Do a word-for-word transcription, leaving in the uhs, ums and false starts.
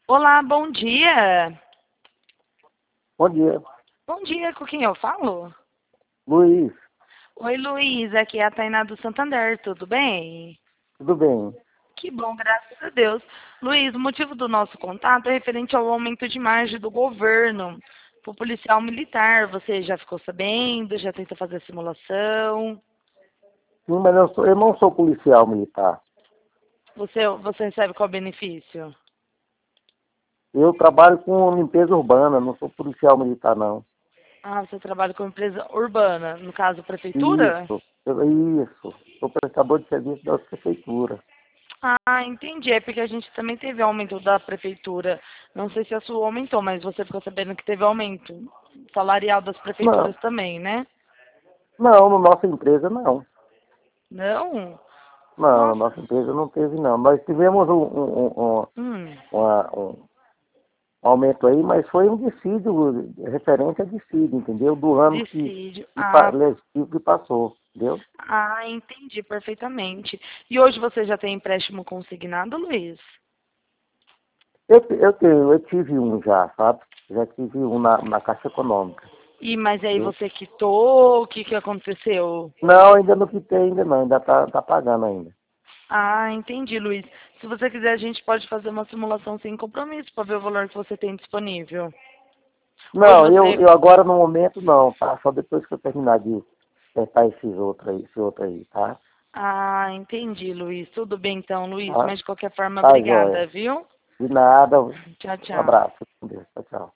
Olá, bom dia. Bom dia, Bom dia, com quem eu falo? Luiz. Oi, Luiz, aqui é a Tainá do Santander, tudo bem? Tudo bem? Que bom, graças a Deus. Luiz, o motivo do nosso contato é referente ao aumento de margem do governo para o policial militar. Você já ficou sabendo? Já tentou fazer a simulação? Sim, mas eu, sou- eu não sou policial militar. Você, você recebe qual benefício? Eu trabalho com limpeza urbana, não sou policial militar, não. Ah, você trabalha com empresa urbana, no caso, prefeitura? Isso, eu- isso. Sou prestador de serviço da prefeitura. Ah, entendi. É porque a gente também teve aumento da prefeitura. Não sei se a sua aumentou, mas você ficou sabendo que teve aumento salarial das Não, prefeituras também, né? não, na nossa empresa não. Não? Não, Nossa. nossa empresa não teve, não. Nós tivemos um, um, um, um, Hum, uma- um aumento aí, mas foi um dissídio, referente a dissídio, entendeu? Do ano que, dissídio. que, pa- Ah, letivo que passou, entendeu? ah, entendi perfeitamente. E hoje você já tem empréstimo consignado, Luiz? Eu, eu, tenho, eu tive um já, sabe? Já tive um na, na Caixa Econômica. E mas aí Viu? você quitou? O que que aconteceu? Não, ainda não quitei ainda não, ainda tá, tá pagando ainda. Ah, entendi, Luiz. Se você quiser, a gente pode fazer uma simulação sem compromisso para ver o valor que você tem disponível. Hoje Não, eu, você eu agora no momento não, tá? Só depois que eu terminar de acertar esses outros aí, esse outro aí, tá? Ah, entendi, Luiz. Tudo bem então, Luiz. Tá, Mas de qualquer forma, tá obrigada, joia. viu? De nada, Tchau, um tchau. abraço. Com Deus. Tchau, tchau.